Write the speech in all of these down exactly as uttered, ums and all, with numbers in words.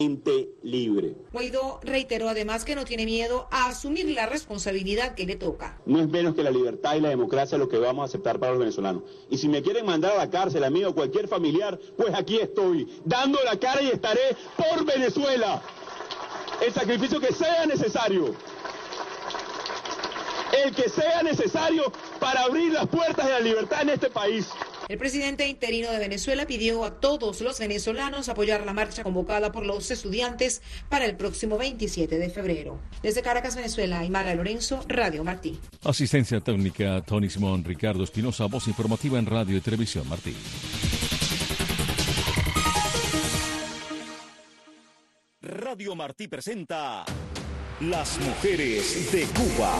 libre. Guaidó reiteró además que no tiene miedo a asumir la responsabilidad que le toca. No es menos que la libertad y la democracia lo que vamos a aceptar para los venezolanos. Y si me quieren mandar a la cárcel, a mí o cualquier familiar, pues aquí estoy, dando la cara y estaré por Venezuela. El sacrificio que sea necesario. El que sea necesario para abrir las puertas de la libertad en este país. El presidente interino de Venezuela pidió a todos los venezolanos apoyar la marcha convocada por los estudiantes para el próximo veintisiete de febrero. Desde Caracas, Venezuela, Aymara Lorenzo, Radio Martí. Asistencia técnica, Tony Simón, Ricardo Espinosa, voz informativa en Radio y Televisión Martí. Radio Martí presenta Las Mujeres de Cuba.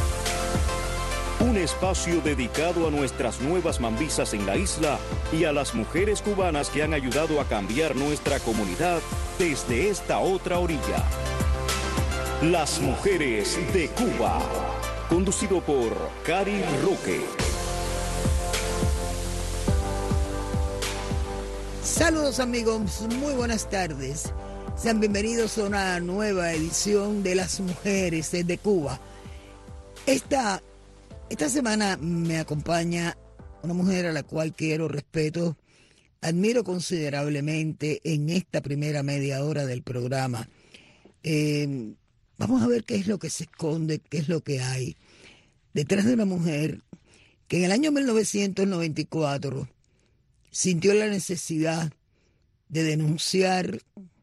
Un espacio dedicado a nuestras nuevas mambisas en la isla y a las mujeres cubanas que han ayudado a cambiar nuestra comunidad desde esta otra orilla. Las Mujeres de Cuba. Conducido por Cari Roque. Saludos amigos, muy buenas tardes. Sean bienvenidos a una nueva edición de Las Mujeres de Cuba. Esta, esta semana me acompaña una mujer a la cual quiero, respeto, admiro considerablemente en esta primera media hora del programa. Eh, vamos a ver qué es lo que se esconde, qué es lo que hay detrás de una mujer que en el año mil novecientos noventa y cuatro sintió la necesidad de denunciar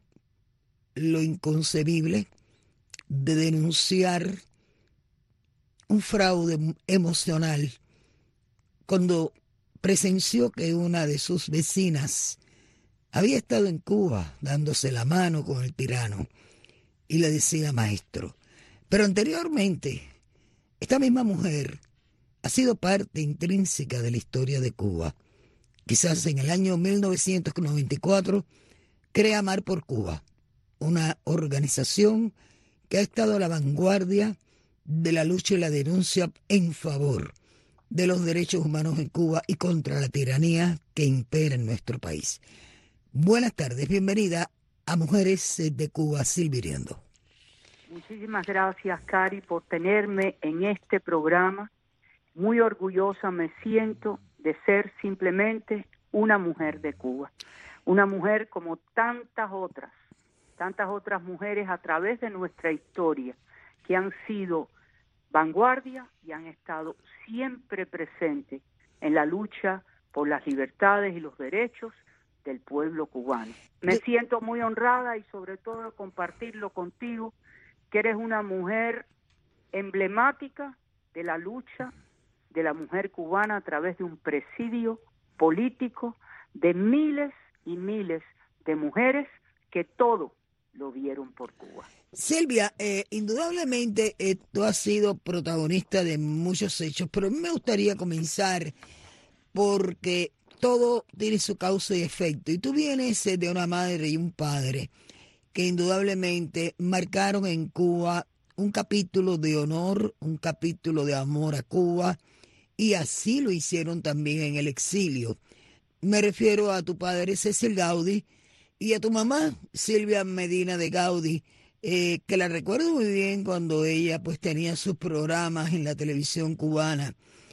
lo inconcebible, de denunciar un fraude emocional cuando presenció que una de sus vecinas había estado en Cuba dándose la mano con el tirano y le decía maestro. Pero anteriormente, esta misma mujer ha sido parte intrínseca de la historia de Cuba. Quizás en el año mil novecientos noventa y cuatro crea Amar por Cuba, una organización que ha estado a la vanguardia de la lucha y la denuncia en favor de los derechos humanos en Cuba y contra la tiranía que impera en nuestro país. Buenas tardes, bienvenida a Mujeres de Cuba, Silvia Iriondo. Muchísimas gracias, Cari, por tenerme en este programa. Muy orgullosa me siento de ser simplemente una mujer de Cuba, una mujer como tantas otras, tantas otras mujeres a través de nuestra historia que han sido vanguardia y han estado siempre presentes en la lucha por las libertades y los derechos del pueblo cubano. Me siento muy honrada y sobre todo compartirlo contigo, que eres una mujer emblemática de la lucha de la mujer cubana a través de un presidio político de miles y miles de mujeres que todo lo dieron por Cuba. Silvia, eh, indudablemente eh, tú has sido protagonista de muchos hechos, pero a mí me gustaría comenzar porque todo tiene su causa y efecto. Y tú vienes eh, de una madre y un padre que indudablemente marcaron en Cuba un capítulo de honor, un capítulo de amor a Cuba, y así lo hicieron también en el exilio. Me refiero a tu padre Cecil Gaudí y a tu mamá Silvia Medina de Gaudí, eh, que la recuerdo muy bien cuando ella pues tenía sus programas en la televisión cubana.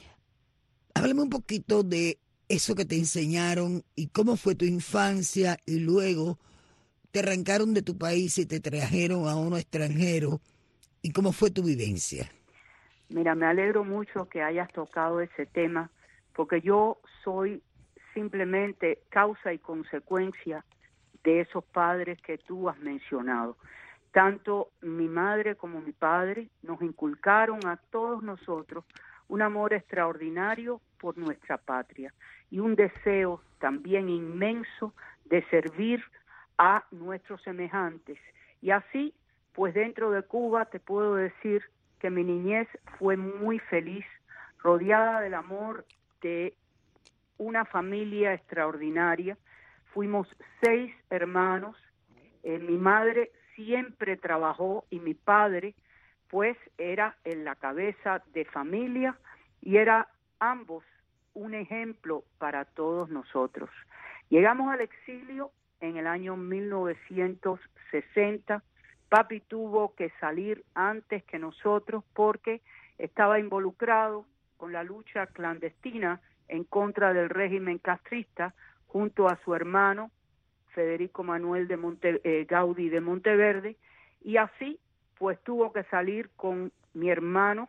Háblame un poquito de eso que te enseñaron y cómo fue tu infancia y luego te arrancaron de tu país y te trajeron a uno extranjero y cómo fue tu vivencia. Mira, me alegro mucho que hayas tocado ese tema porque yo soy simplemente causa y consecuencia de esos padres que tú has mencionado. Tanto mi madre como mi padre nos inculcaron a todos nosotros un amor extraordinario por nuestra patria y un deseo también inmenso de servir a nuestros semejantes. Y así, pues dentro de Cuba te puedo decir que mi niñez fue muy feliz, rodeada del amor de una familia extraordinaria. Fuimos seis hermanos, eh, mi madre siempre trabajó y mi padre pues era en la cabeza de familia y era ambos un ejemplo para todos nosotros. Llegamos al exilio en el año mil novecientos sesenta. Papi tuvo que salir antes que nosotros porque estaba involucrado con la lucha clandestina en contra del régimen castrista junto a su hermano Federico Manuel de Monte, eh, Gaudí de Monteverde, y así pues tuvo que salir con mi hermano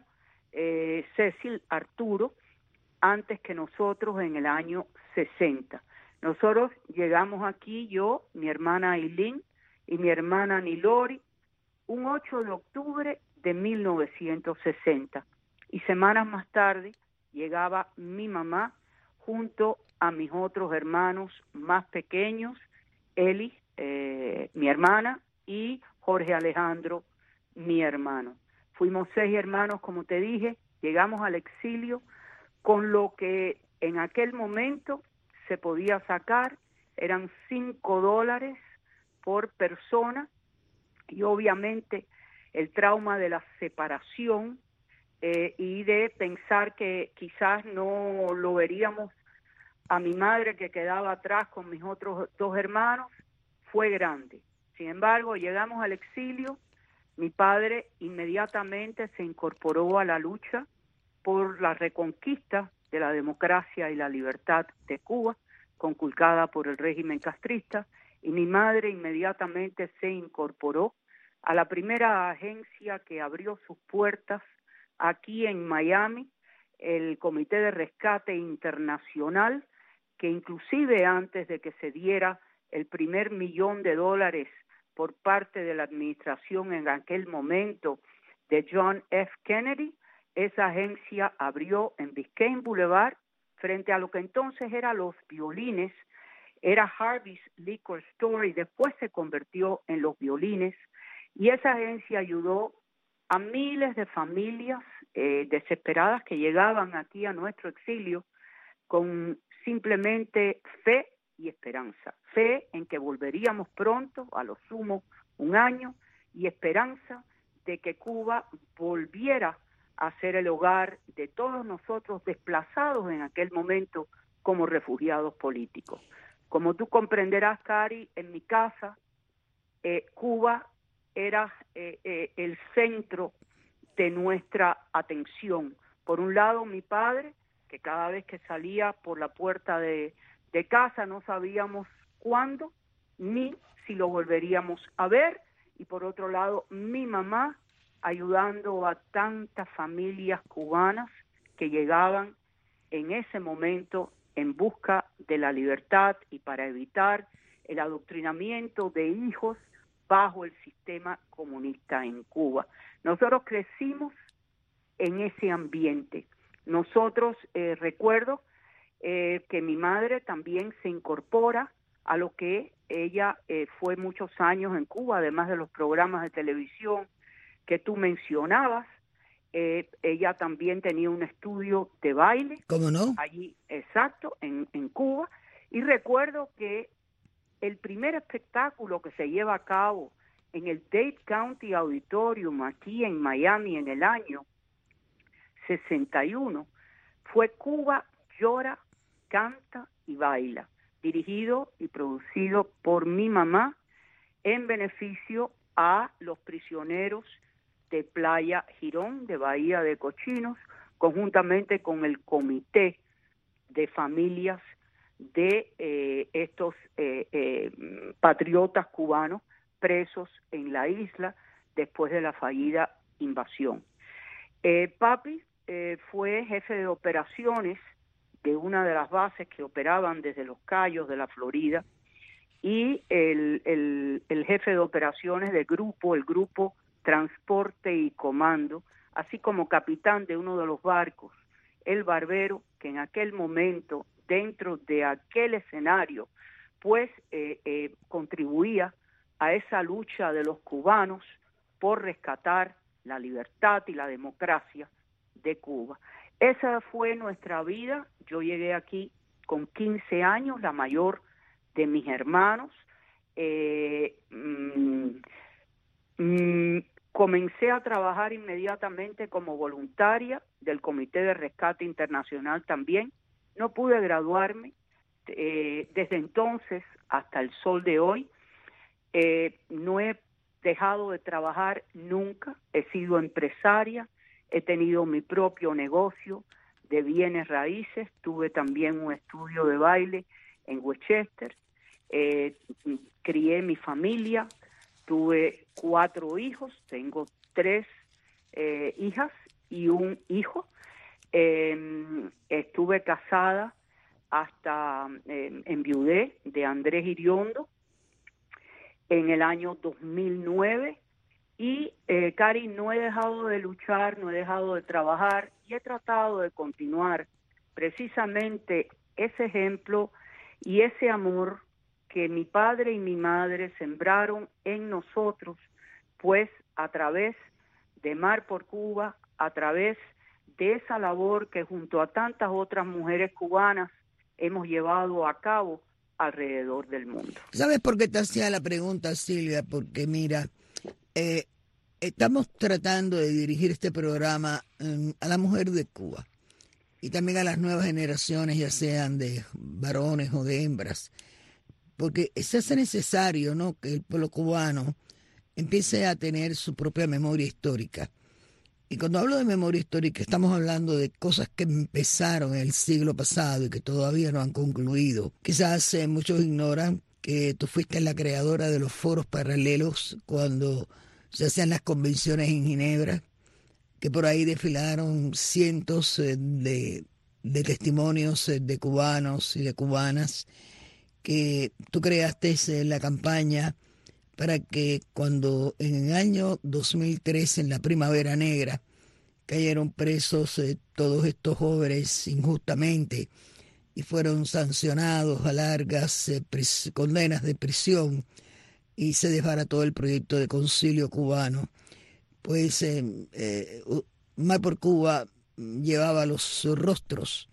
eh, Cecil Arturo antes que nosotros en el año sesenta. Nosotros llegamos aquí, yo, mi hermana Aileen y mi hermana Nilori, un ocho de octubre de mil novecientos sesenta. Y semanas más tarde llegaba mi mamá junto a mis otros hermanos más pequeños, Eli, eh, mi hermana, y Jorge Alejandro, mi hermano. Fuimos seis hermanos, como te dije, llegamos al exilio con lo que en aquel momento se podía sacar, eran cinco dólares por persona, y obviamente el trauma de la separación eh, y de pensar que quizás no lo veríamos a mi madre que quedaba atrás con mis otros dos hermanos fue grande. Sin embargo, llegamos al exilio, mi padre inmediatamente se incorporó a la lucha por la reconquista de la democracia y la libertad de Cuba, conculcada por el régimen castrista, y mi madre inmediatamente se incorporó a la primera agencia que abrió sus puertas aquí en Miami, el Comité de Rescate Internacional, que inclusive antes de que se diera el primer millón de dólares por parte de la administración en aquel momento de John F. Kennedy, esa agencia abrió en Biscayne Boulevard, frente a lo que entonces eran los violines, era Harvey's Liquor Store y después se convirtió en los violines, y esa agencia ayudó a miles de familias eh, desesperadas que llegaban aquí a nuestro exilio con simplemente fe y esperanza. Fe en que volveríamos pronto, a lo sumo un año, y esperanza de que Cuba volviera a ser el hogar de todos nosotros desplazados en aquel momento como refugiados políticos. Como tú comprenderás, Cari, en mi casa, eh, Cuba era eh, eh, el centro de nuestra atención. Por un lado, mi padre, que cada vez que salía por la puerta de, de casa no sabíamos cuándo ni si lo volveríamos a ver, y por otro lado, mi mamá, ayudando a tantas familias cubanas que llegaban en ese momento en busca de la libertad y para evitar el adoctrinamiento de hijos bajo el sistema comunista en Cuba. Nosotros crecimos en ese ambiente. Nosotros, eh, recuerdo eh, que mi madre también se incorpora a lo que ella eh, fue muchos años en Cuba, además de los programas de televisión que tú mencionabas. Eh, ella también tenía un estudio de baile. ¿Cómo no? Allí, exacto, en, en Cuba. Y recuerdo que el primer espectáculo que se lleva a cabo en el Dade County Auditorium aquí en Miami en el año sesenta y uno fue Cuba Llora, Canta y Baila, dirigido y producido por mi mamá en beneficio a los prisioneros de Playa Girón, de Bahía de Cochinos, conjuntamente con el comité de familias de eh, estos eh, eh, patriotas cubanos presos en la isla después de la fallida invasión. Eh, papi eh, fue jefe de operaciones de una de las bases que operaban desde Los Cayos de la Florida, y el, el, el jefe de operaciones del grupo, el grupo Transporte y Comando, así como capitán de uno de los barcos, el Barbero, que en aquel momento, dentro de aquel escenario, pues eh, eh, contribuía a esa lucha de los cubanos por rescatar la libertad y la democracia de Cuba. Esa fue nuestra vida. Yo llegué aquí con quince años, la mayor de mis hermanos. Eh, mmm, mmm, comencé a trabajar inmediatamente como voluntaria del Comité de Rescate Internacional también. No pude graduarme. Eh, desde entonces hasta el sol de hoy. Eh, no he dejado de trabajar nunca, he sido empresaria, he tenido mi propio negocio de bienes raíces, tuve también un estudio de baile en Westchester, eh, crié mi familia, tuve cuatro hijos, tengo tres eh, hijas y un hijo. Eh, estuve casada hasta eh, enviudé de Andrés Iriondo en el año dos mil nueve y, eh, Cari, no he dejado de luchar, no he dejado de trabajar y he tratado de continuar precisamente ese ejemplo y ese amor que mi padre y mi madre sembraron en nosotros, pues a través de Mar por Cuba, a través de esa labor que junto a tantas otras mujeres cubanas hemos llevado a cabo alrededor del mundo. ¿Sabes por qué te hacía la pregunta, Silvia? Porque mira, eh, estamos tratando de dirigir este programa um, a la mujer de Cuba y también a las nuevas generaciones, ya sean de varones o de hembras, porque se hace necesario, ¿no?, que el pueblo cubano empiece a tener su propia memoria histórica. Y cuando hablo de memoria histórica, estamos hablando de cosas que empezaron en el siglo pasado y que todavía no han concluido. Quizás eh, muchos ignoran que tú fuiste la creadora de los foros paralelos cuando se hacían las convenciones en Ginebra, que por ahí desfilaron cientos eh, de, de testimonios eh, de cubanos y de cubanas, que tú creaste eh, la campaña para que cuando en el año dos mil tres, en la Primavera Negra, cayeron presos eh, todos estos jóvenes injustamente y fueron sancionados a largas eh, pris- condenas de prisión y se desbarató el proyecto de concilio cubano, pues eh, eh, Mar por Cuba llevaba los rostros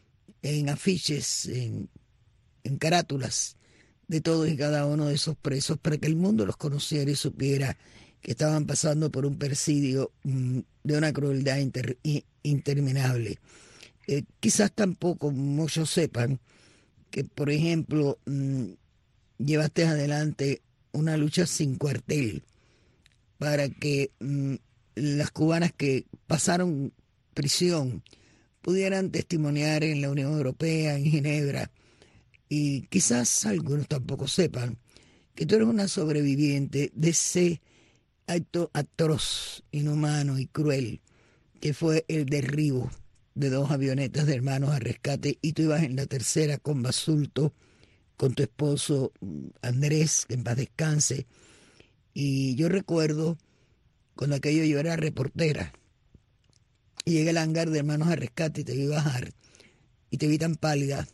en afiches, en, en carátulas de todos y cada uno de esos presos para que el mundo los conociera y supiera que estaban pasando por un presidio mmm, de una crueldad inter, interminable. Eh, quizás tampoco muchos sepan que, por ejemplo, mmm, llevaste adelante una lucha sin cuartel para que mmm, las cubanas que pasaron prisión pudieran testimoniar en la Unión Europea, en Ginebra. Y quizás algunos tampoco sepan que tú eres una sobreviviente de ese acto atroz, inhumano y cruel que fue el derribo de dos avionetas de Hermanos al Rescate, y tú ibas en la tercera con Basulto, con tu esposo Andrés, que en paz descanse. Y yo recuerdo cuando aquello, yo era reportera y llegué al hangar de Hermanos al Rescate y te vi bajar y te vi tan pálida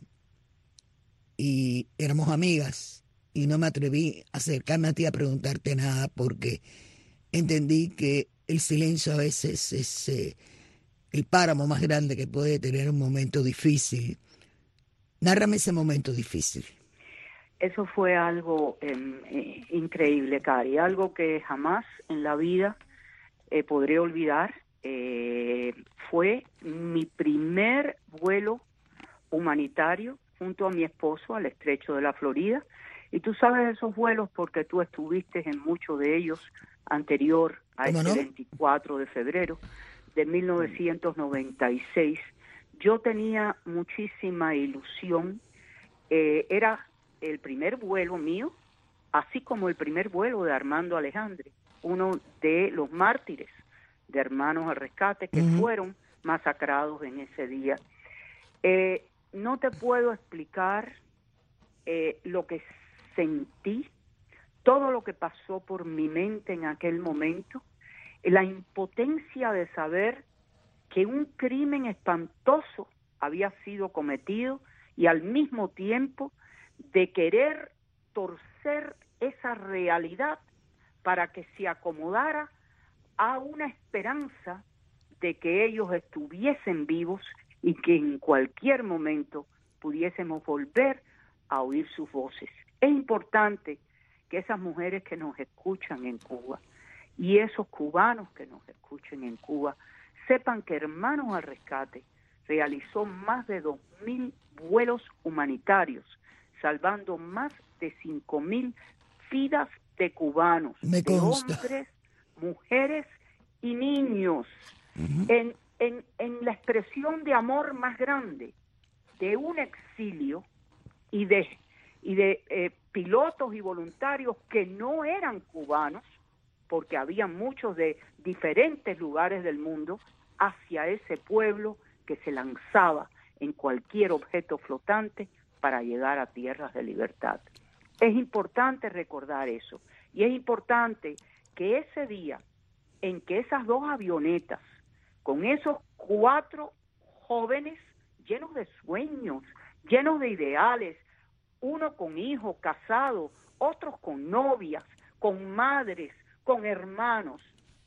y éramos amigas y no me atreví a acercarme a ti a preguntarte nada porque entendí que el silencio a veces es eh, el páramo más grande que puede tener un momento difícil. Nárrame ese momento difícil. Eso fue algo eh, eh, increíble, Cari, algo que jamás en la vida eh, podré olvidar. Eh, fue mi primer vuelo humanitario junto a mi esposo al Estrecho de la Florida, y tú sabes esos vuelos porque tú estuviste en muchos de ellos anterior a este no? veinticuatro de febrero de mil novecientos noventa y seis. Yo tenía muchísima ilusión, eh, era el primer vuelo mío, así como el primer vuelo de Armando Alejandre, uno de los mártires de Hermanos al Rescate que uh-huh. fueron masacrados en ese día. Eh, no te puedo explicar eh, lo que sentí, todo lo que pasó por mi mente en aquel momento, la impotencia de saber que un crimen espantoso había sido cometido y al mismo tiempo de querer torcer esa realidad para que se acomodara a una esperanza de que ellos estuviesen vivos y que en cualquier momento pudiésemos volver a oír sus voces. Es importante que esas mujeres que nos escuchan en Cuba y esos cubanos que nos escuchen en Cuba sepan que Hermanos al Rescate realizó más de dos mil vuelos humanitarios, salvando más de cinco mil vidas de cubanos, Me de consta. hombres, mujeres y niños, Uh-huh. en, en, en la expresión de amor más grande de un exilio y de, y de eh, pilotos y voluntarios que no eran cubanos, porque había muchos de diferentes lugares del mundo, hacia ese pueblo que se lanzaba en cualquier objeto flotante para llegar a tierras de libertad. Es importante recordar eso, y es importante que ese día en que esas dos avionetas, con esos cuatro jóvenes llenos de sueños, llenos de ideales, uno con hijos casados, otros con novias, con madres, con hermanos,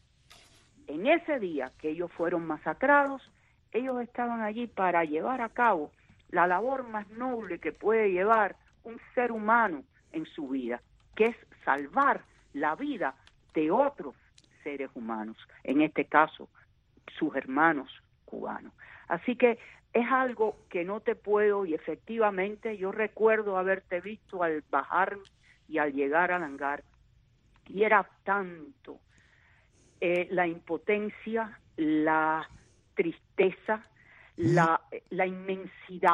en ese día que ellos fueron masacrados, ellos estaban allí para llevar a cabo la labor más noble que puede llevar un ser humano en su vida, que es salvar la vida de otros seres humanos, en este caso, sus hermanos cubanos. Así que es algo que no te puedo, y efectivamente yo recuerdo haberte visto al bajar y al llegar al hangar, y era tanto eh, la impotencia, la tristeza, la, la inmensidad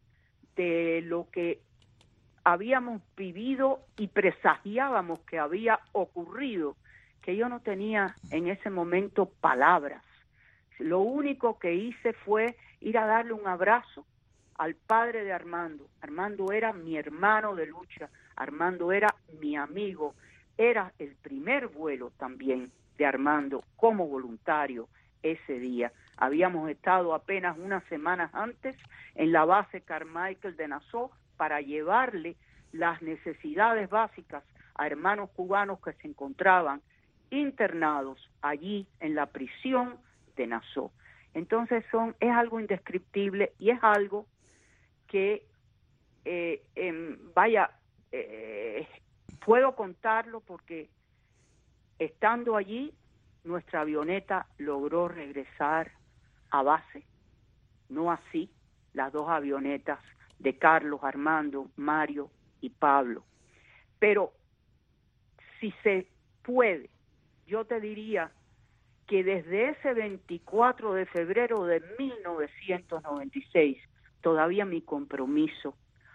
de lo que habíamos vivido y presagiábamos que había ocurrido, que yo no tenía en ese momento palabras. Lo único que hice fue ir a darle un abrazo al padre de Armando. Armando era mi hermano de lucha, Armando era mi amigo, era el primer vuelo también de Armando como voluntario ese día. Habíamos estado apenas unas semanas antes en la base Carmichael de Nassau para llevarle las necesidades básicas a hermanos cubanos que se encontraban internados allí en la prisión de Nassau. Entonces son es algo indescriptible, y es algo que eh, eh, vaya eh, puedo contarlo porque estando allí nuestra avioneta logró regresar a base, no así las dos avionetas de Carlos, Armando, Mario y Pablo. Pero si se puede, yo te diría que desde ese veinticuatro de febrero de mil novecientos noventa y seis, todavía mi compromiso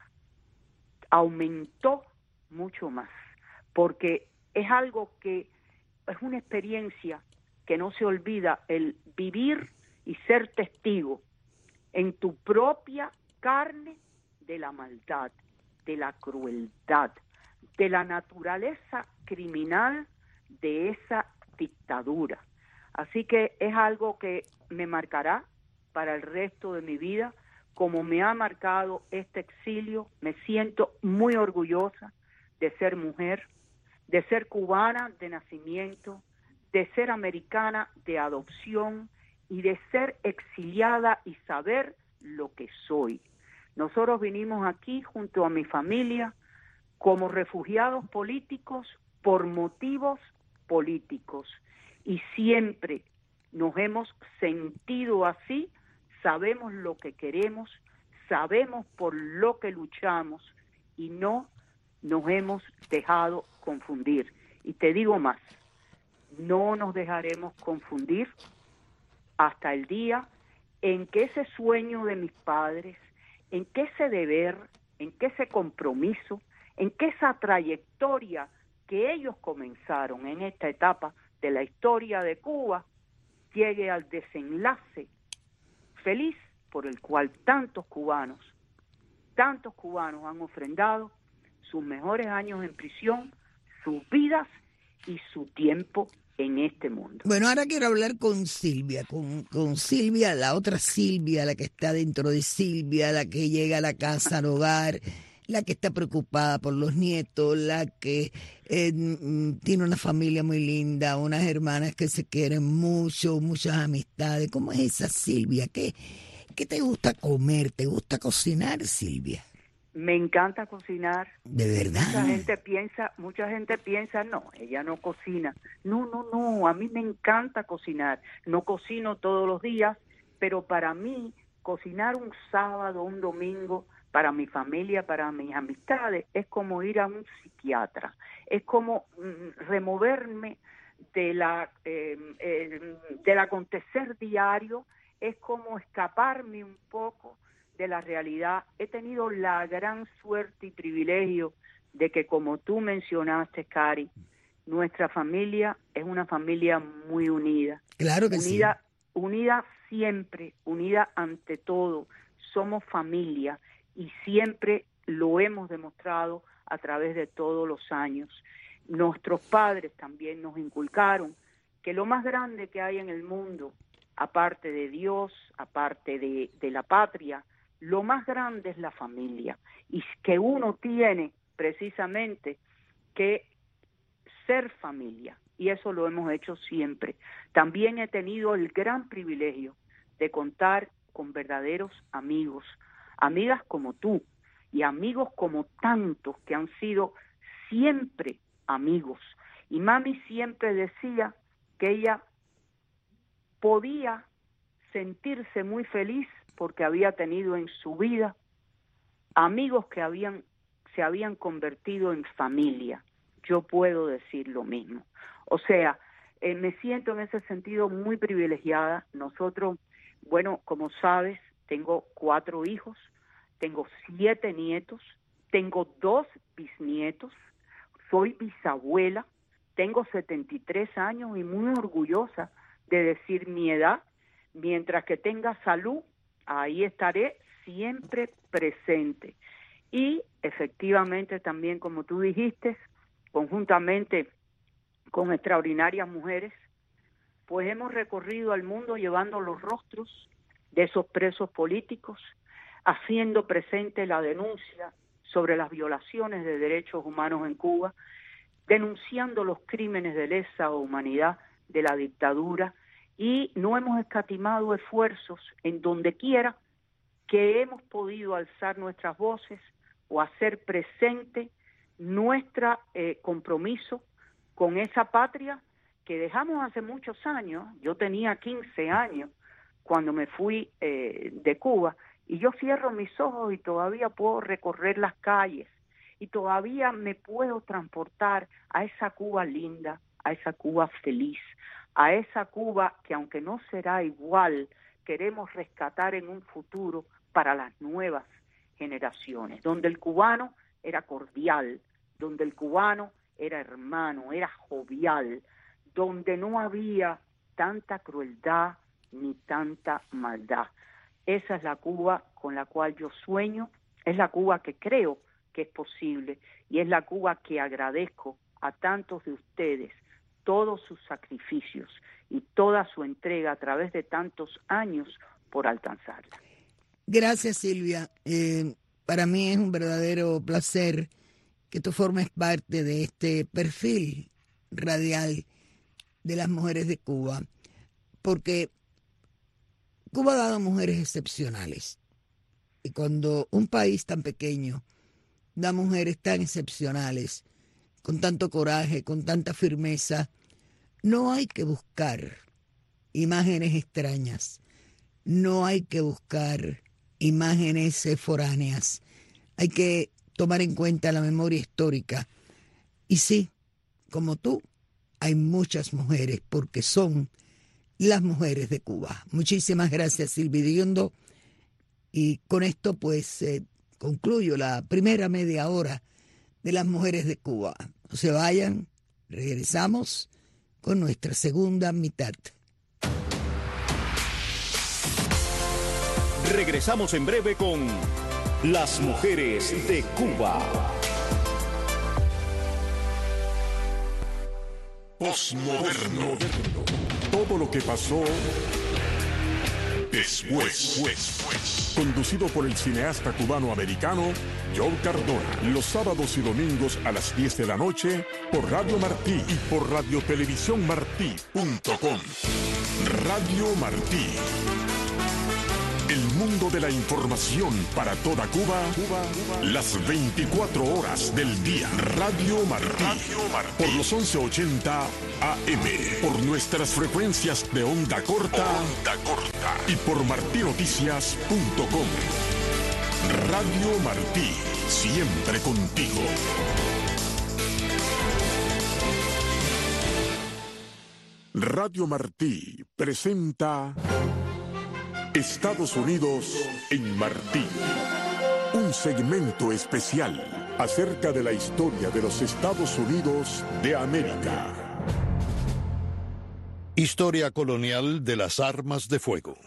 aumentó mucho más, porque es algo que es una experiencia que no se olvida, el vivir y ser testigo en tu propia carne de la maldad, de la crueldad, de la naturaleza criminal de esa dictadura. Así que es algo que me marcará para el resto de mi vida, como me ha marcado este exilio. Me siento muy orgullosa de ser mujer, de ser cubana de nacimiento, de ser americana de adopción y de ser exiliada y saber lo que soy. Nosotros vinimos aquí junto a mi familia como refugiados políticos por motivos políticos, y siempre nos hemos sentido así. Sabemos lo que queremos, sabemos por lo que luchamos y no nos hemos dejado confundir. Y te digo más, no nos dejaremos confundir hasta el día en que ese sueño de mis padres, en que ese deber, en que ese compromiso, en que esa trayectoria que ellos comenzaron en esta etapa de la historia de Cuba llegue al desenlace feliz por el cual tantos cubanos, tantos cubanos han ofrendado sus mejores años en prisión, sus vidas y su tiempo en este mundo. Bueno, ahora quiero hablar con Silvia, con, con Silvia, la otra Silvia, la que está dentro de Silvia, la que llega a la casa, al hogar, la que está preocupada por los nietos, la que eh, tiene una familia muy linda, unas hermanas que se quieren mucho, muchas amistades. ¿Cómo es esa Silvia? ¿Qué, qué te gusta comer? ¿Te gusta cocinar, Silvia? Me encanta cocinar. ¿De verdad? Mucha gente piensa, mucha gente piensa, no, ella no cocina. No, no, no, a mí me encanta cocinar. No cocino todos los días, pero para mí cocinar un sábado, un domingo, para mi familia, para mis amistades, es como ir a un psiquiatra, es como mm, removerme de la, eh, eh, del acontecer diario, es como escaparme un poco de la realidad. He tenido la gran suerte y privilegio de que, como tú mencionaste, Cari, nuestra familia es una familia muy unida. Claro que unida, sí. Unida siempre, unida ante todo. Somos familia y siempre lo hemos demostrado a través de todos los años. Nuestros padres también nos inculcaron que lo más grande que hay en el mundo, aparte de Dios, aparte de, de la patria, lo más grande es la familia, y que uno tiene precisamente que ser familia, y eso lo hemos hecho siempre. También he tenido el gran privilegio de contar con verdaderos amigos, amigas como tú, y amigos como tantos que han sido siempre amigos. Y mami siempre decía que ella podía sentirse muy feliz porque había tenido en su vida amigos que habían se habían convertido en familia. Yo puedo decir lo mismo. O sea, eh, me siento en ese sentido muy privilegiada. Nosotros, bueno, como sabes, tengo cuatro hijos, tengo siete nietos, tengo dos bisnietos, soy bisabuela, tengo setenta y tres años y muy orgullosa de decir mi edad. Mientras que tenga salud, ahí estaré siempre presente. Y efectivamente también, como tú dijiste, conjuntamente con extraordinarias mujeres, pues hemos recorrido al mundo llevando los rostros de esos presos políticos, haciendo presente la denuncia sobre las violaciones de derechos humanos en Cuba, denunciando los crímenes de lesa humanidad de la dictadura, y no hemos escatimado esfuerzos en donde quiera que hemos podido alzar nuestras voces o hacer presente nuestro eh, compromiso con esa patria que dejamos hace muchos años. Yo tenía quince años cuando me fui eh, de Cuba, y yo cierro mis ojos y todavía puedo recorrer las calles y todavía me puedo transportar a esa Cuba linda, a esa Cuba feliz, a esa Cuba que, aunque no será igual, queremos rescatar en un futuro para las nuevas generaciones, donde el cubano era cordial, donde el cubano era hermano, era jovial, donde no había tanta crueldad ni tanta maldad. Esa es la Cuba con la cual yo sueño, es la Cuba que creo que es posible, y es la Cuba que agradezco a tantos de ustedes todos sus sacrificios y toda su entrega a través de tantos años por alcanzarla. Gracias, Silvia. Eh, para mí es un verdadero placer que tú formes parte de este perfil radial de las mujeres de Cuba, porque Cuba ha dado mujeres excepcionales. Y cuando un país tan pequeño da mujeres tan excepcionales, con tanto coraje, con tanta firmeza, no hay que buscar imágenes extrañas, no hay que buscar imágenes foráneas, hay que tomar en cuenta la memoria histórica. Y sí, como tú, hay muchas mujeres, porque son las mujeres de Cuba. Muchísimas gracias, Silvia Iriondo. Y con esto, pues, eh, concluyo la primera media hora de las mujeres de Cuba. No se vayan, regresamos con nuestra segunda mitad. Regresamos en breve con Las Mujeres de Cuba. Postmoderno. Todo lo que pasó después. después. Conducido por el cineasta cubano-americano Joe Cardona. Los sábados y domingos a las diez de la noche por Radio Martí y por radio televisión martí punto com. Radio Martí. El mundo de la información para toda Cuba, Cuba, Cuba, las veinticuatro horas del día. Radio Martí, Radio Martí. Por los once ochenta A M, por nuestras frecuencias de onda corta, onda corta. Y por martinoticias punto com. Radio Martí, siempre contigo. Radio Martí presenta Estados Unidos en Martí. Un segmento especial acerca de la historia de los Estados Unidos de América. Historia colonial de las armas de fuego.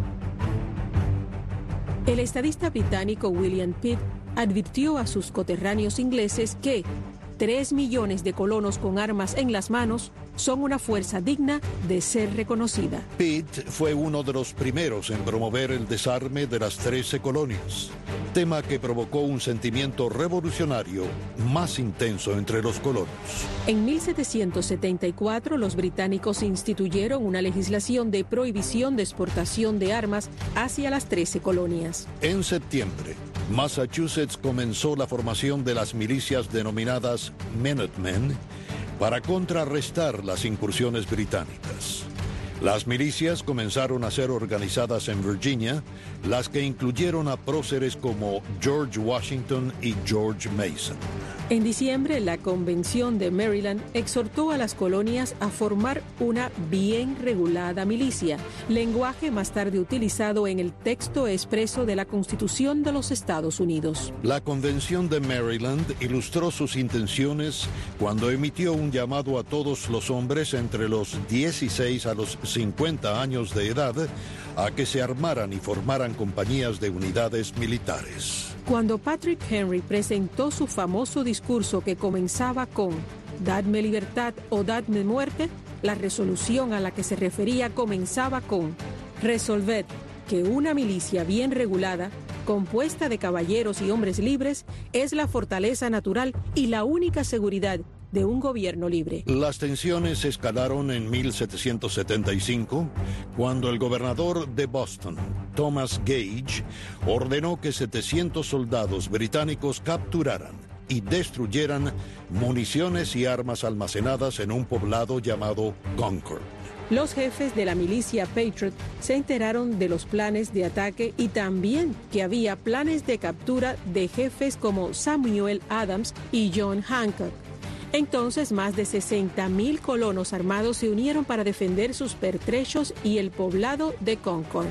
El estadista británico William Pitt advirtió a sus coterráneos ingleses que tres millones de colonos con armas en las manos son una fuerza digna de ser reconocida. Pitt fue uno de los primeros en promover el desarme de las trece colonias, tema que provocó un sentimiento revolucionario más intenso entre los colonos. En mil setecientos setenta y cuatro, los británicos instituyeron una legislación de prohibición de exportación de armas hacia las trece colonias. En septiembre, Massachusetts comenzó la formación de las milicias denominadas Minutemen para contrarrestar las incursiones británicas. Las milicias comenzaron a ser organizadas en Virginia, las que incluyeron a próceres como George Washington y George Mason. En diciembre, la Convención de Maryland exhortó a las colonias a formar una bien regulada milicia, lenguaje más tarde utilizado en el texto expreso de la Constitución de los Estados Unidos. La Convención de Maryland ilustró sus intenciones cuando emitió un llamado a todos los hombres entre los dieciséis a los cincuenta años de edad a que se armaran y formaran compañías de unidades militares. Cuando Patrick Henry presentó su famoso discurso que comenzaba con "Dadme libertad o dadme muerte", la resolución a la que se refería comenzaba con "Resolved que una milicia bien regulada, compuesta de caballeros y hombres libres, es la fortaleza natural y la única seguridad de un gobierno libre". Las tensiones escalaron en mil setecientos setenta y cinco, cuando el gobernador de Boston, Thomas Gage, ordenó que setecientos soldados británicos capturaran y destruyeran municiones y armas almacenadas en un poblado llamado Concord. Los jefes de la milicia Patriot se enteraron de los planes de ataque y también que había planes de captura de jefes como Samuel Adams y John Hancock. Entonces, más de sesenta mil colonos armados se unieron para defender sus pertrechos y el poblado de Concord.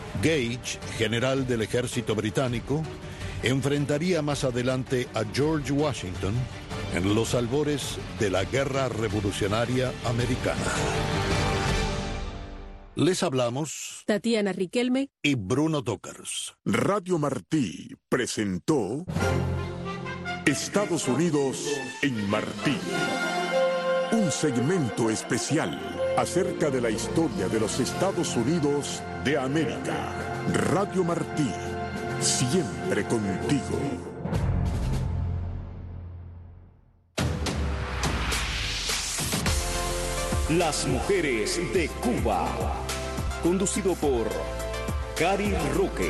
Gage, general del ejército británico, enfrentaría más adelante a George Washington en los albores de la Guerra Revolucionaria Americana. Les hablamos Tatiana Riquelme y Bruno Tócars. Radio Martí presentó Estados Unidos en Martí. Un segmento especial acerca de la historia de los Estados Unidos de América. Radio Martí, siempre contigo. Las mujeres de Cuba. Conducido por Cari Roque.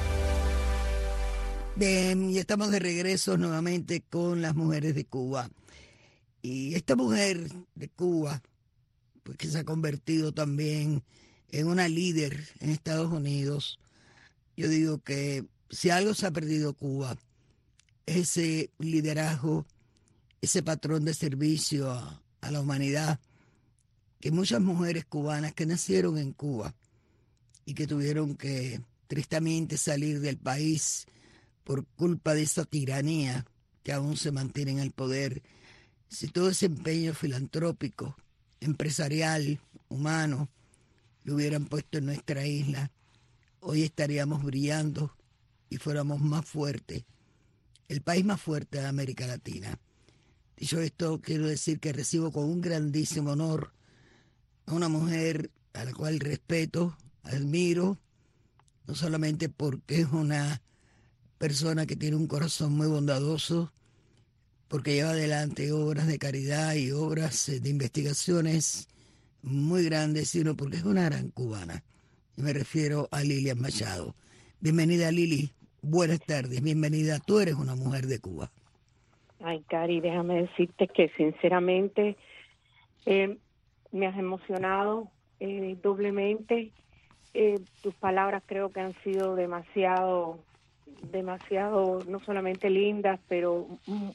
Bien, y estamos de regreso nuevamente con las mujeres de Cuba. Y esta mujer de Cuba, pues que se ha convertido también en una líder en Estados Unidos, yo digo que si algo se ha perdido Cuba, ese liderazgo, ese patrón de servicio a, a la humanidad, que muchas mujeres cubanas que nacieron en Cuba y que tuvieron que tristemente salir del país por culpa de esa tiranía que aún se mantiene en el poder, si todo ese empeño filantrópico, empresarial, humano, lo hubieran puesto en nuestra isla, hoy estaríamos brillando y fuéramos más fuertes, el país más fuerte de América Latina. Dicho esto, quiero decir que recibo con un grandísimo honor a una mujer a la cual respeto, admiro, no solamente porque es una persona que tiene un corazón muy bondadoso, porque lleva adelante obras de caridad y obras de investigaciones muy grandes, sino porque es una gran cubana. Y me refiero a Lilian Machado. Bienvenida, Lili. Buenas tardes. Bienvenida. Tú eres una mujer de Cuba. Ay, Cari, déjame decirte que sinceramente eh, me has emocionado eh, doblemente. Eh, tus palabras creo que han sido demasiado demasiado, no solamente lindas, pero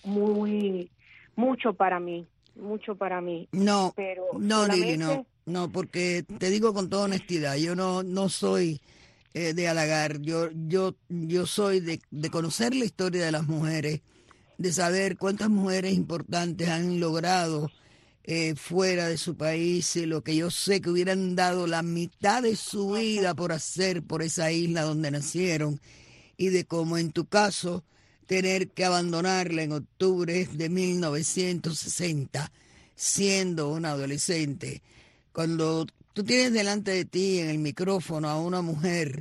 muy, mucho para mí, mucho para mí. No, pero no, solamente... Lili, no, no, porque te digo con toda honestidad, yo no, no soy eh, de halagar, yo, yo, yo soy de, de conocer la historia de las mujeres, de saber cuántas mujeres importantes han logrado eh, fuera de su país y lo que yo sé que hubieran dado la mitad de su vida por hacer por esa isla donde nacieron, y de cómo en tu caso tener que abandonarla en octubre de mil novecientos sesenta siendo una adolescente. Cuando tú tienes delante de ti en el micrófono a una mujer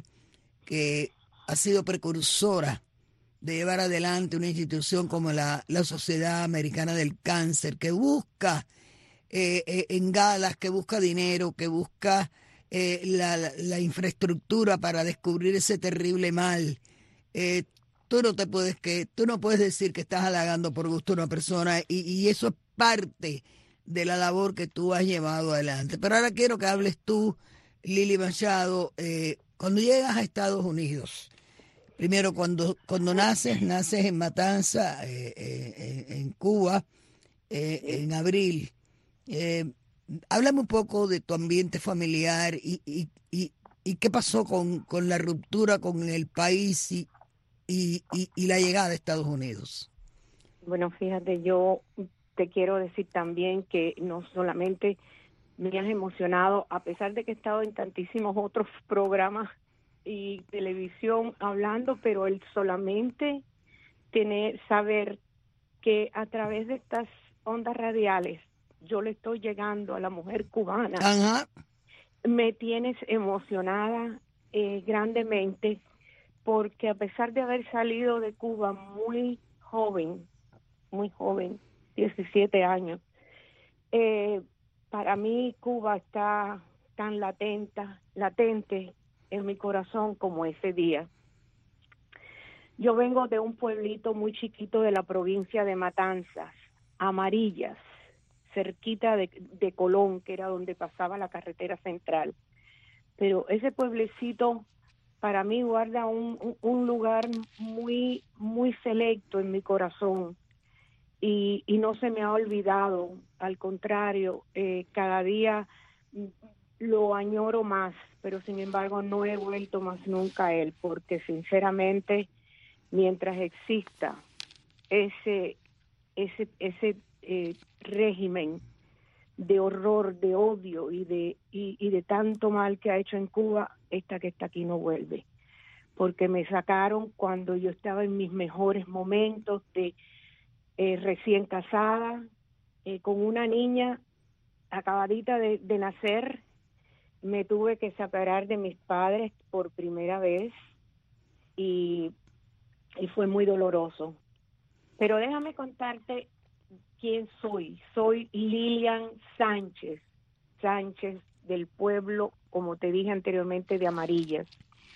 que ha sido precursora de llevar adelante una institución como la, la Sociedad Americana del Cáncer, que busca eh, eh, en galas, que busca dinero, que busca eh, la, la, la infraestructura para descubrir ese terrible mal, eh, tú no te puedes que tú no puedes decir que estás halagando por gusto a una persona, y, y eso es parte de la labor que tú has llevado adelante. Pero ahora quiero que hables tú, Lili Machado, eh, cuando llegas a Estados Unidos. Primero, cuando cuando naces, naces en Matanza, eh, eh, en Cuba, eh, en abril. Eh, háblame un poco de tu ambiente familiar y, y, y, y qué pasó con, con la ruptura con el país y, y, y, y la llegada a Estados Unidos. Bueno, fíjate, yo te quiero decir también que no solamente me has emocionado, a pesar de que he estado en tantísimos otros programas y televisión hablando, pero el solamente tener, saber que a través de estas ondas radiales yo le estoy llegando a la mujer cubana. Ajá. Me tienes emocionada eh, grandemente, porque a pesar de haber salido de Cuba muy joven, muy joven, diecisiete años, eh, para mí Cuba está tan latente, latente en mi corazón como ese día. Yo vengo de un pueblito muy chiquito de la provincia de Matanzas, Amarillas, cerquita de, de Colón, que era donde pasaba la carretera central. Pero ese pueblecito para mí guarda un, un, un lugar muy, muy selecto en mi corazón, y, y no se me ha olvidado. Al contrario, eh, cada día lo añoro más, pero sin embargo no he vuelto más nunca a él, porque sinceramente, mientras exista ese ese ese eh, régimen de horror, de odio y de y, y de tanto mal que ha hecho en Cuba, esta que está aquí no vuelve, porque me sacaron cuando yo estaba en mis mejores momentos de eh, recién casada, eh, con una niña acabadita de, de nacer. Me tuve que separar de mis padres por primera vez y, y fue muy doloroso. Pero déjame contarte quién soy. Soy Lilian Sánchez, Sánchez del pueblo, como te dije anteriormente, de Amarillas.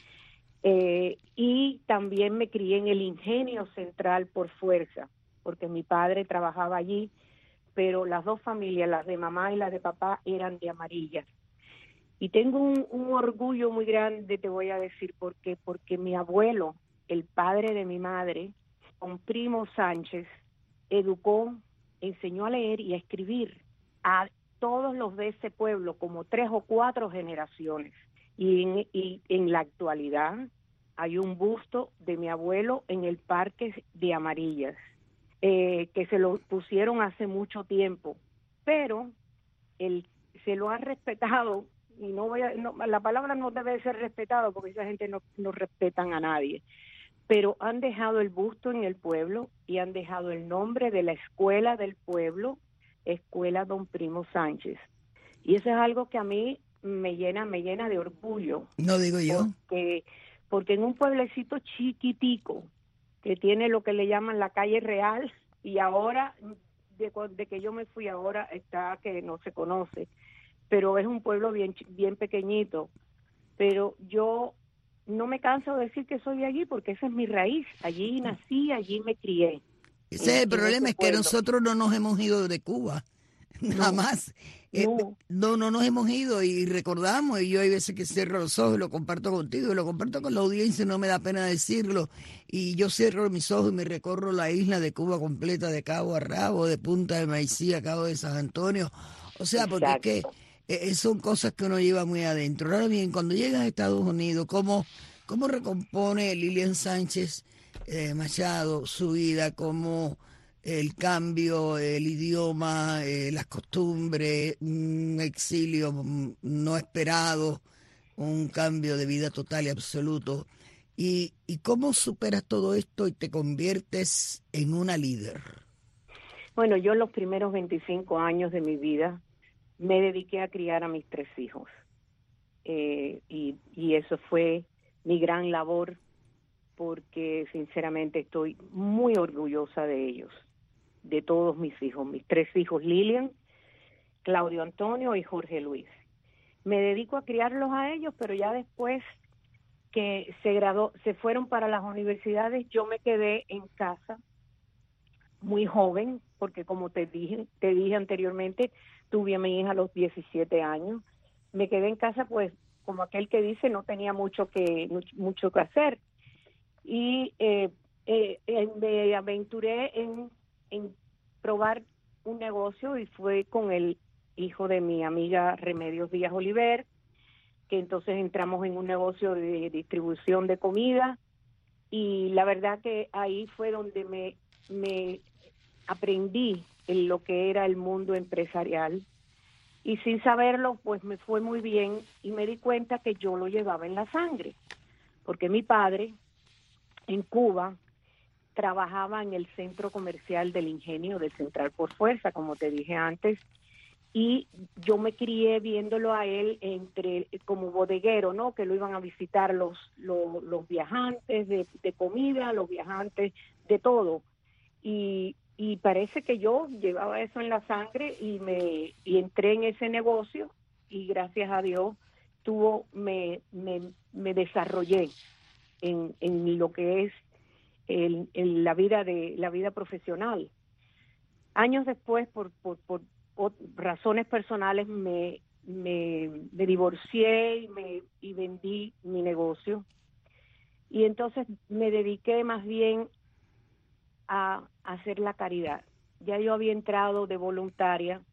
Eh, y también me crié en el Ingenio Central por fuerza, porque mi padre trabajaba allí, pero las dos familias, las de mamá y las de papá, eran de Amarillas. Y tengo un, un orgullo muy grande, te voy a decir por qué, porque mi abuelo, el padre de mi madre, don Primo Sánchez, educó, enseñó a leer y a escribir a todos los de ese pueblo, como tres o cuatro generaciones. Y en, y en la actualidad hay un busto de mi abuelo en el Parque de Amarillas, eh, que se lo pusieron hace mucho tiempo, pero el, se lo han respetado. Y no voy a, no, la palabra no debe ser respetado, porque esa gente no, no respetan a nadie, pero han dejado el busto en el pueblo y han dejado el nombre de la escuela del pueblo, Escuela Don Primo Sánchez. Y eso es algo que a mí me llena, me llena de orgullo. No digo yo. Porque, porque en un pueblecito chiquitico, que tiene lo que le llaman la calle real, y ahora, de, de que yo me fui ahora, está que no se conoce, pero es un pueblo bien bien pequeñito. Pero yo no me canso de decir que soy de allí, porque esa es mi raíz. Allí nací, allí me crié. Ese es el problema, es que nosotros no nos hemos ido de Cuba. jamás. No. Eh, no, no nos hemos ido y recordamos, y yo hay veces que cierro los ojos y lo comparto contigo, y lo comparto con la audiencia, no me da pena decirlo, y yo cierro mis ojos y me recorro la isla de Cuba completa, de cabo a rabo, de Punta de Maicí a Cabo de San Antonio, o sea, porque Exacto. es que eh, son cosas que uno lleva muy adentro. Ahora bien, cuando llegas a Estados Unidos, ¿cómo, cómo recompone Lilian Sánchez eh, Machado su vida? ¿Cómo el cambio, el idioma, eh, las costumbres, un exilio no esperado, un cambio de vida total y absoluto? ¿Y, y cómo superas todo esto y te conviertes en una líder? Bueno, yo en los primeros veinticinco años de mi vida me dediqué a criar a mis tres hijos. Eh, y, y eso fue mi gran labor, porque sinceramente estoy muy orgullosa de ellos, de todos mis hijos, mis tres hijos, Lilian, Claudio Antonio y Jorge Luis. Me dedico a criarlos a ellos, pero ya después que se graduó, se fueron para las universidades, yo me quedé en casa muy joven, porque como te dije, te dije anteriormente, tuve a mi hija a los diecisiete años. Me quedé en casa, pues, como aquel que dice, no tenía mucho que mucho que hacer. Y eh, eh, eh, me aventuré en en probar un negocio, y fue con el hijo de mi amiga Remedios Díaz Oliver, que entonces entramos en un negocio de distribución de comida, y la verdad que ahí fue donde me, me aprendí en lo que era el mundo empresarial, y sin saberlo pues me fue muy bien, y me di cuenta que yo lo llevaba en la sangre, porque mi padre en Cuba trabajaba en el centro comercial del Ingenio de Central por Fuerza, como te dije antes, y yo me crié viéndolo a él entre como bodeguero, ¿no? Que lo iban a visitar los los, los viajantes de, de comida, los viajantes de todo, y y parece que yo llevaba eso en la sangre, y me y entré en ese negocio, y gracias a Dios tuvo me me, me desarrollé en en lo que es En, en la vida de la vida profesional. Años después, por, por, por, por razones personales, me, me, me divorcié y, me, y vendí mi negocio. Y entonces me dediqué más bien a, a hacer la caridad. Ya yo había entrado de voluntaria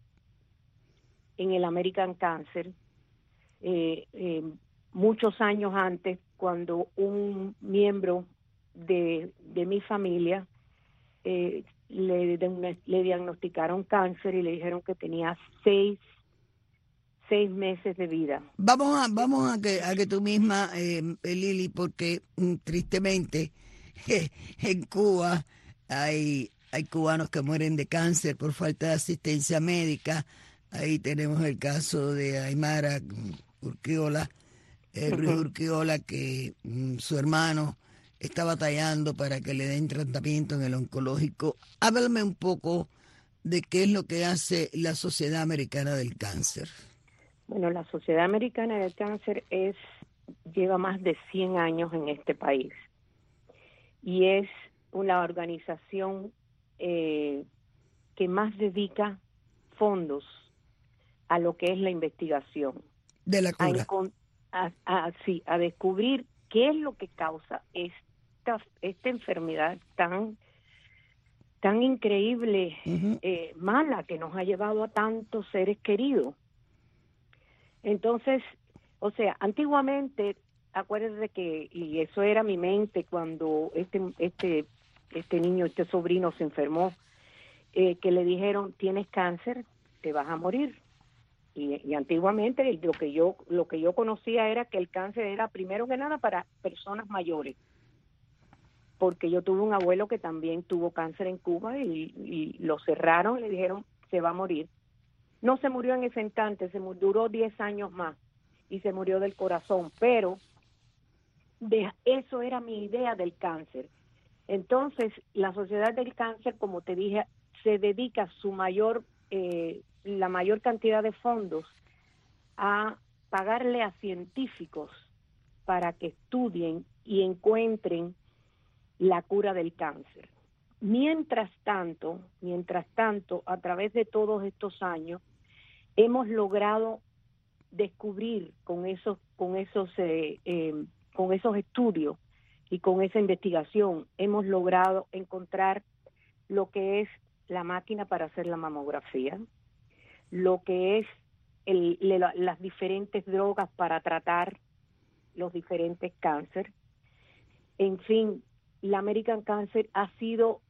en el American Cancer eh, eh, muchos años antes, cuando un miembro De, de mi familia eh, le, de, le diagnosticaron cáncer y le dijeron que tenía seis seis meses de vida. Vamos a vamos a que a que tú misma eh, Lili, porque mm, tristemente eh, en Cuba hay hay cubanos que mueren de cáncer por falta de asistencia médica. Ahí tenemos el caso de Aymara Urquiola, eh, Ruiz uh-huh. Urquiola, que mm, su hermano está batallando para que le den tratamiento en el oncológico. Háblame un poco de qué es lo que hace la Sociedad Americana del Cáncer. Bueno, la Sociedad Americana del Cáncer es lleva más de cien años en este país, y es una organización eh, que más dedica fondos a lo que es la investigación. De la cura. A, a, a, sí, a descubrir qué es lo que causa esta, esta enfermedad tan, tan increíble, uh-huh. eh, mala, que nos ha llevado a tantos seres queridos. Entonces, o sea, antiguamente, acuérdate que, y eso era mi mente cuando este, este, este niño, este sobrino se enfermó, eh, que le dijeron, tienes cáncer, te vas a morir. Y, y antiguamente lo que yo lo que yo conocía era que el cáncer era primero que nada para personas mayores, porque yo tuve un abuelo que también tuvo cáncer en Cuba y, y lo cerraron, le dijeron se va a morir. No se murió en ese instante, se murió, duró diez años más y se murió del corazón, pero de, eso era mi idea del cáncer. Entonces la Sociedad del Cáncer, como te dije, se dedica su mayor eh, la mayor cantidad de fondos a pagarle a científicos para que estudien y encuentren la cura del cáncer. mientras tanto, mientras tanto, a través de todos estos años, hemos logrado descubrir con esos, con esos, eh, eh, con esos estudios y con esa investigación, hemos logrado encontrar lo que es la máquina para hacer la mamografía, lo que es el, le, las diferentes drogas para tratar los diferentes cánceres. En fin, la American Cancer ha sido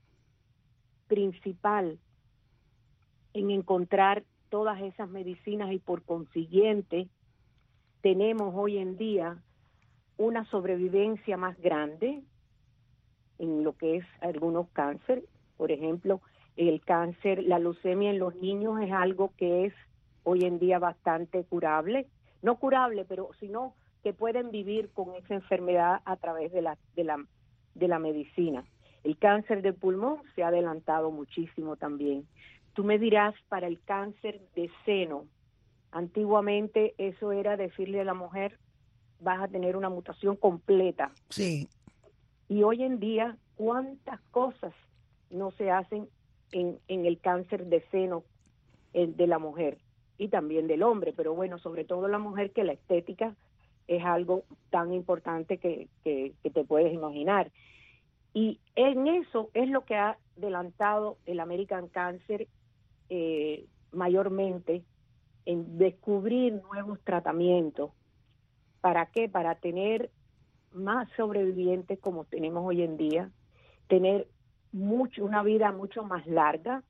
principal en encontrar todas esas medicinas y por consiguiente tenemos hoy en día una sobrevivencia más grande en lo que es algunos cánceres. Por ejemplo, el cáncer, la leucemia en los niños es algo que es hoy en día bastante curable, no curable, pero sino que pueden vivir con esa enfermedad a través de la de la de la medicina. El cáncer de pulmón se ha adelantado muchísimo también. Tú me dirás, para el cáncer de seno, antiguamente eso era decirle a la mujer, vas a tener una mutación completa. Sí. Y hoy en día, ¿cuántas cosas no se hacen en, en el cáncer de seno el de la mujer? Y también del hombre, pero bueno, sobre todo la mujer, que la estética es algo tan importante que, que, que te puedes imaginar. Y en eso es lo que ha adelantado el American Cancer eh, mayormente, en descubrir nuevos tratamientos. ¿Para qué? Para tener más sobrevivientes como tenemos hoy en día, tener mucho, una vida mucho más larga,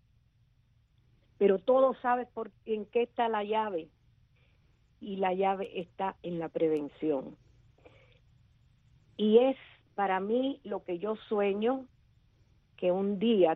pero todo sabe por, en qué está la llave, y la llave está en la prevención. Y es para mí lo que yo sueño, que un día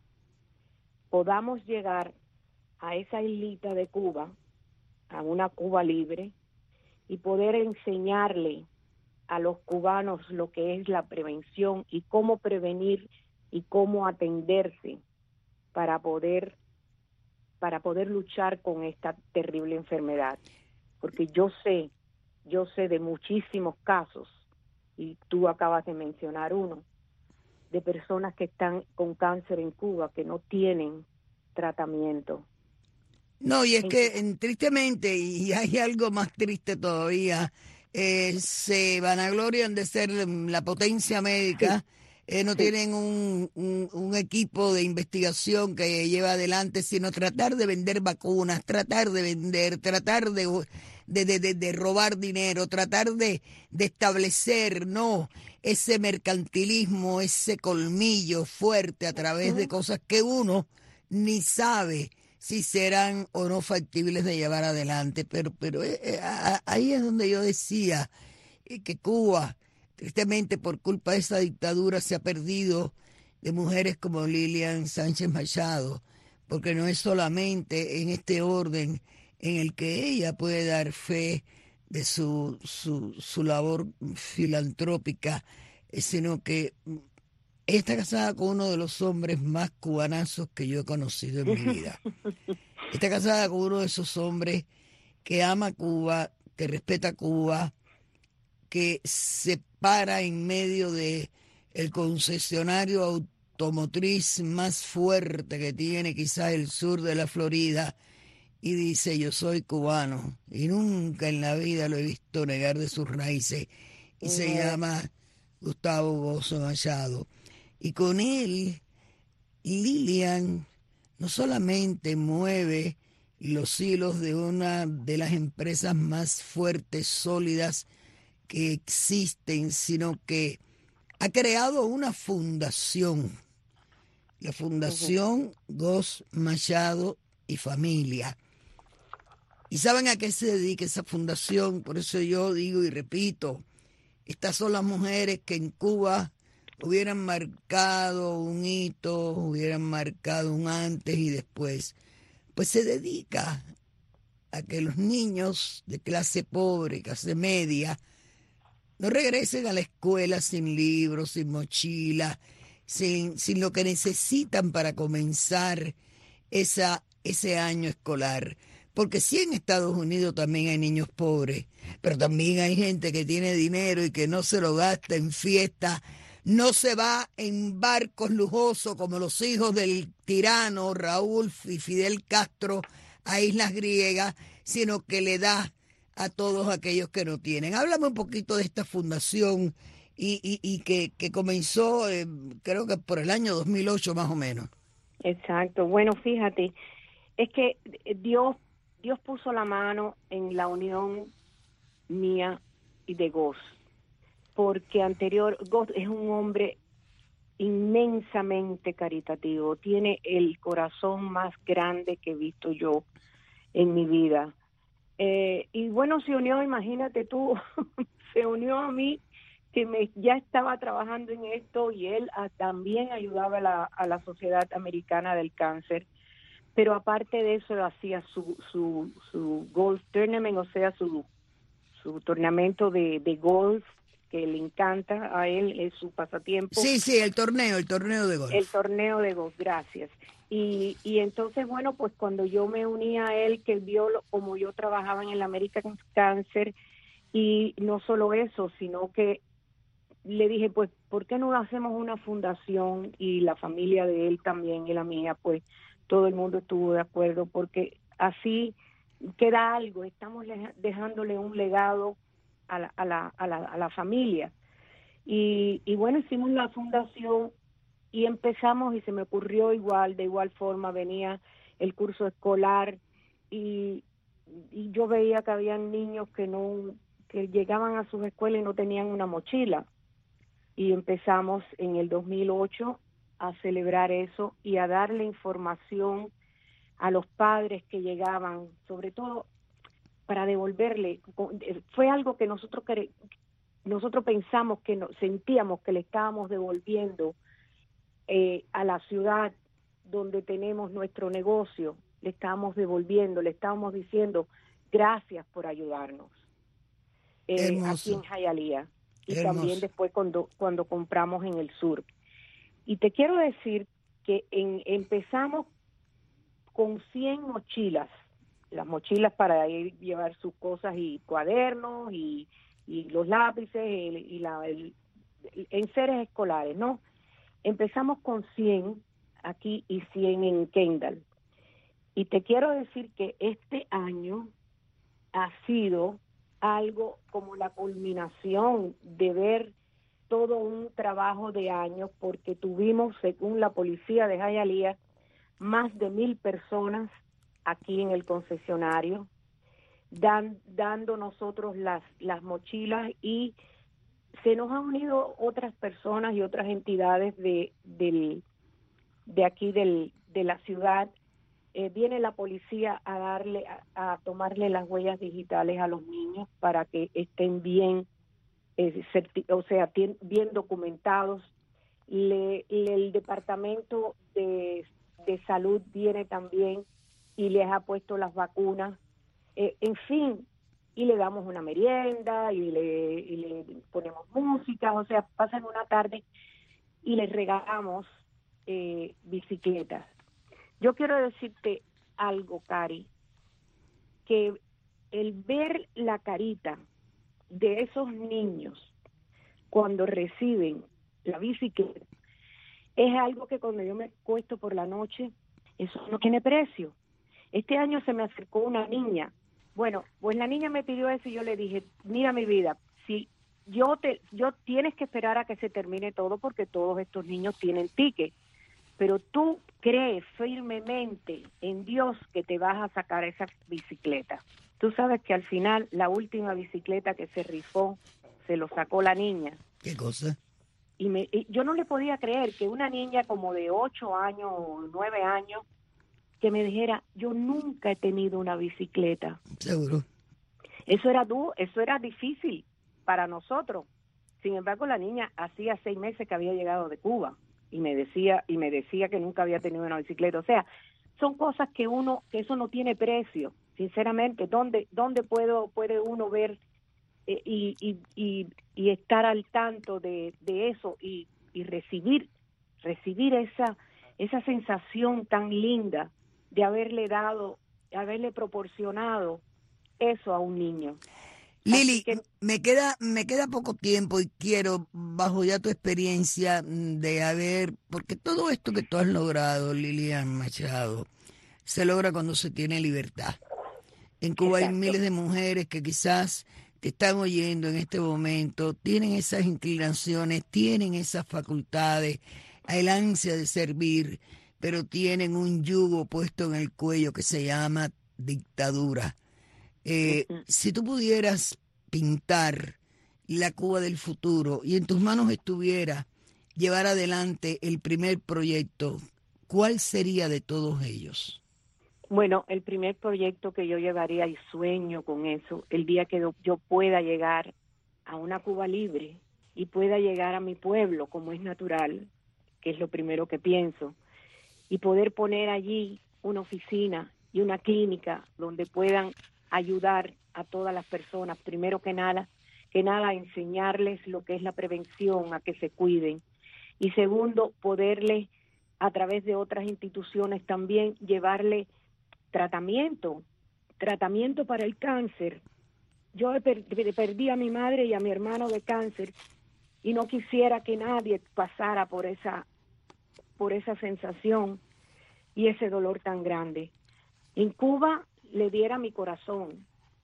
podamos llegar a esa islita de Cuba, a una Cuba libre, y poder enseñarle a los cubanos lo que es la prevención y cómo prevenir y cómo atenderse para poder para poder luchar con esta terrible enfermedad. Porque yo sé, yo sé de muchísimos casos, y tú acabas de mencionar uno, de personas que están con cáncer en Cuba que no tienen tratamiento. No, y es que tristemente, y hay algo más triste todavía, eh, se vanaglorian de ser la potencia médica, sí. eh, no sí. tienen un, un, un equipo de investigación que lleva adelante, sino tratar de vender vacunas, tratar de vender, tratar de, de, de, de, de robar dinero, tratar de, de establecer, no, ese mercantilismo, ese colmillo fuerte a través de cosas que uno ni sabe si serán o no factibles de llevar adelante. Pero pero eh, eh, ahí es donde yo decía eh, que Cuba, tristemente por culpa de esa dictadura, se ha perdido de mujeres como Lilian Sánchez Machado, porque no es solamente en este orden en el que ella puede dar fe de su, su, su labor filantrópica, eh, sino que ella está casada con uno de los hombres más cubanazos que yo he conocido en mi vida. Está casada con uno de esos hombres que ama Cuba, que respeta Cuba, que se para en medio de el concesionario automotriz más fuerte que tiene quizás el sur de la Florida, y dice: yo soy cubano, y nunca en la vida lo he visto negar de sus raíces, y uh-huh. se llama Gustavo Gozo Machado. Y con él, Lilian no solamente mueve los hilos de una de las empresas más fuertes, sólidas que existen, sino que ha creado una fundación, la Fundación Goz Machado y Familia. ¿Y saben a qué se dedica esa fundación? Por eso yo digo y repito, estas son las mujeres que en Cuba hubieran marcado un hito, hubieran marcado un antes y después. Pues se dedica a que los niños de clase pobre, clase media, no regresen a la escuela sin libros, sin mochila, sin, sin lo que necesitan para comenzar esa, ese año escolar. Porque sí, en Estados Unidos también hay niños pobres, pero también hay gente que tiene dinero y que no se lo gasta en fiestas, no se va en barcos lujosos como los hijos del tirano Raúl y Fidel Castro a islas griegas, sino que le da a todos aquellos que no tienen. Háblame un poquito de esta fundación y, y, y que, que comenzó, eh, creo que por el año dos mil ocho más o menos. Exacto. Bueno, fíjate, es que Dios, Dios puso la mano en la unión mía y de Goss, porque anterior, Goss es un hombre inmensamente caritativo, tiene el corazón más grande que he visto yo en mi vida. Eh, y bueno, se unió, imagínate tú, se unió a mí, que me ya estaba trabajando en esto, y él a, también ayudaba a la, a la Sociedad Americana del Cáncer, pero aparte de eso hacía su su, su golf tournament, o sea, su su torneo de, de golf, que le encanta a él, es su pasatiempo. Sí, sí, el torneo, el torneo de golf. El torneo de golf, gracias. Y, y entonces, bueno, pues cuando yo me uní a él, que él vio lo, como yo trabajaba en el American Cancer, y no solo eso, sino que le dije, pues, ¿por qué no hacemos una fundación? Y la familia de él también y la mía, pues, todo el mundo estuvo de acuerdo, porque así queda algo, estamos dejándole un legado a la, a la, a la, a la familia. Y, y bueno, hicimos la fundación y empezamos, y se me ocurrió igual, de igual forma, venía el curso escolar, y, y yo veía que había niños que no, que llegaban a sus escuelas y no tenían una mochila. Y empezamos en el dos mil ocho a celebrar eso y a darle información a los padres que llegaban, sobre todo para devolverle. Fue algo que nosotros nosotros pensamos, que no, sentíamos que le estábamos devolviendo eh, a la ciudad donde tenemos nuestro negocio, le estábamos devolviendo, le estábamos diciendo gracias por ayudarnos eh, aquí en Hialeah, y Hermoso. También después cuando cuando compramos en el sur. Y te quiero decir que en, empezamos con cien mochilas, las mochilas para ir llevar sus cosas y cuadernos y, y los lápices y, y la, el, el enseres escolares, ¿no? Empezamos con cien aquí y cien en Kendall. Y te quiero decir que este año ha sido algo como la culminación de ver todo un trabajo de años, porque tuvimos, según la policía de Hialeah, más de mil personas aquí en el concesionario, dan, dando nosotros las, las mochilas, y se nos han unido otras personas y otras entidades de, del, de aquí del, de la ciudad. Eh, viene la policía a darle, a, a tomarle las huellas digitales a los niños para que estén bien, eh, certi- o sea, tien, bien documentados. Le, le, el departamento de, de salud viene también y les ha puesto las vacunas, eh, en fin, y le damos una merienda y le, y le ponemos música, o sea, pasan una tarde y les regalamos eh, bicicletas. Yo quiero decirte algo, Cari, que el ver la carita de esos niños cuando reciben la bicicleta es algo que cuando yo me acuesto por la noche, eso no tiene precio. Este año se me acercó una niña. Bueno, pues la niña me pidió eso y yo le dije, mira mi vida, si yo te, yo tienes que esperar a que se termine todo, porque todos estos niños tienen ticket, pero tú crees firmemente en Dios que te vas a sacar esa bicicleta. Tú sabes que al final la última bicicleta que se rifó se lo sacó la niña. ¿Qué cosa? Y, me, y yo no le podía creer que una niña como de ocho años o nueve años que me dijera, yo nunca he tenido una bicicleta. Seguro. Eso era duro, eso era difícil para nosotros. Sin embargo, la niña hacía seis meses que había llegado de Cuba y me decía y me decía que nunca había tenido una bicicleta. O sea, son cosas que uno, que eso no tiene precio, sinceramente. ¿Dónde, dónde puedo, puede uno ver eh, y, y, y, y estar al tanto de, de eso y, y recibir, recibir esa, esa sensación tan linda de haberle dado, de haberle proporcionado eso a un niño? Lili, que... me queda me queda poco tiempo y quiero, bajo ya tu experiencia de haber, porque todo esto que tú has logrado, Lilian Machado, se logra cuando se tiene libertad. En Cuba Exacto. hay miles de mujeres que quizás te están oyendo en este momento, tienen esas inclinaciones, tienen esas facultades, el ansia de servir, pero tienen un yugo puesto en el cuello que se llama dictadura. Eh, uh-huh. Si tú pudieras pintar la Cuba del futuro y en tus manos estuviera llevar adelante el primer proyecto, ¿cuál sería de todos ellos? Bueno, el primer proyecto que yo llevaría y sueño con eso, el día que yo pueda llegar a una Cuba libre y pueda llegar a mi pueblo como es natural, que es lo primero que pienso, y poder poner allí una oficina y una clínica donde puedan ayudar a todas las personas, primero que nada, que nada enseñarles lo que es la prevención, a que se cuiden, y segundo, poderles a través de otras instituciones también llevarle tratamiento, tratamiento para el cáncer. Yo per- perdí a mi madre y a mi hermano de cáncer y no quisiera que nadie pasara por esa, por esa sensación y ese dolor tan grande. En Cuba le diera mi corazón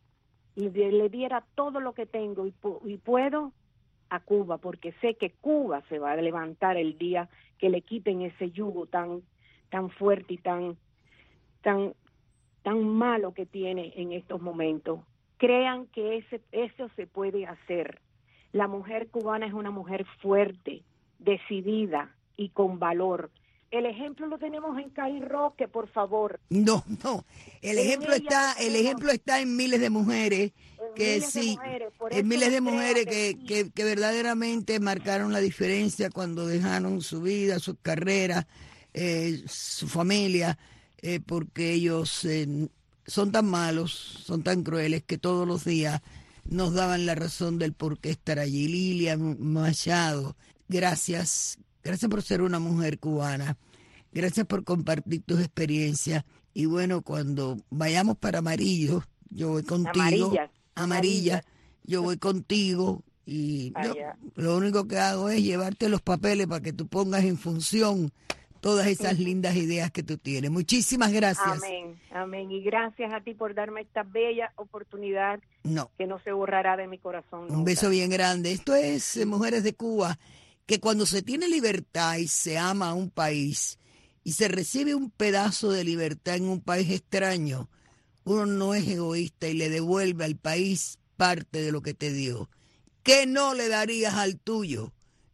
y le diera todo lo que tengo y, pu- y puedo a Cuba, porque sé que Cuba se va a levantar el día que le quiten ese yugo tan, tan fuerte y tan, tan, tan malo que tiene en estos momentos. Crean que ese, eso se puede hacer. La mujer cubana es una mujer fuerte, decidida y con valor. El ejemplo lo tenemos en Cari Roque, por favor. No, no. El en ejemplo está, el ejemplo está en miles de mujeres en que miles sí, de mujeres, en miles de mujeres que, que, sí. que, que verdaderamente marcaron la diferencia cuando dejaron su vida, sus carreras, eh, su familia, eh, porque ellos eh, son tan malos, son tan crueles que todos los días nos daban la razón del por qué estar allí. Lilian Machado, gracias, gracias por ser una mujer cubana. Gracias por compartir tus experiencias. Y bueno, cuando vayamos para Amarillo, yo voy contigo. Amarilla. Amarilla. Yo voy contigo. Y yo, lo único que hago es llevarte los papeles para que tú pongas en función todas esas lindas ideas que tú tienes. Muchísimas gracias. Amén, amén. Y gracias a ti por darme esta bella oportunidad no. que no se borrará de mi corazón. Un nunca. beso bien grande. Esto es eh, Mujeres de Cuba, que cuando se tiene libertad y se ama a un país y se recibe un pedazo de libertad en un país extraño, uno no es egoísta y le devuelve al país parte de lo que te dio. ¿Qué no le darías al tuyo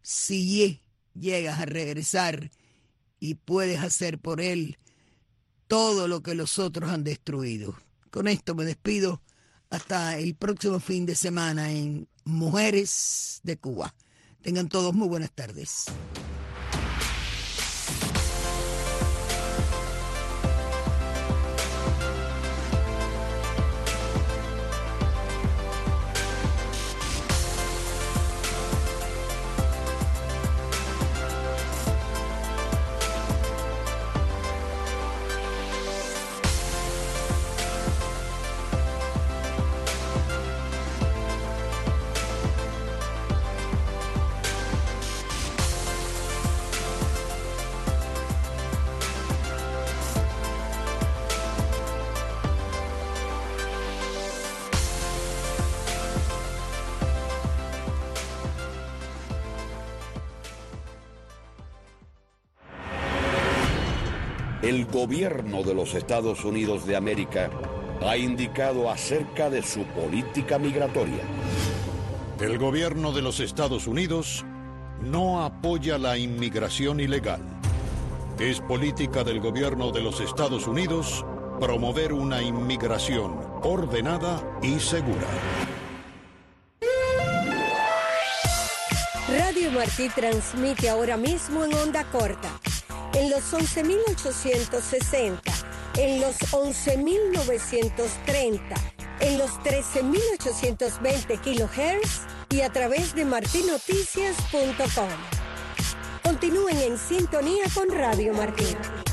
si llegas a regresar y puedes hacer por él todo lo que los otros han destruido? Con esto me despido hasta el próximo fin de semana en Mujeres de Cuba. Tengan todos muy buenas tardes. El gobierno de los Estados Unidos de América ha indicado acerca de su política migratoria. El gobierno de los Estados Unidos no apoya la inmigración ilegal. Es política del gobierno de los Estados Unidos promover una inmigración ordenada y segura. Radio Martí transmite ahora mismo en onda corta, en los once mil ochocientos sesenta, en los once mil novecientos treinta, en los trece mil ochocientos veinte kilohertz y a través de marti noticias punto com. Continúen en sintonía con Radio Martí.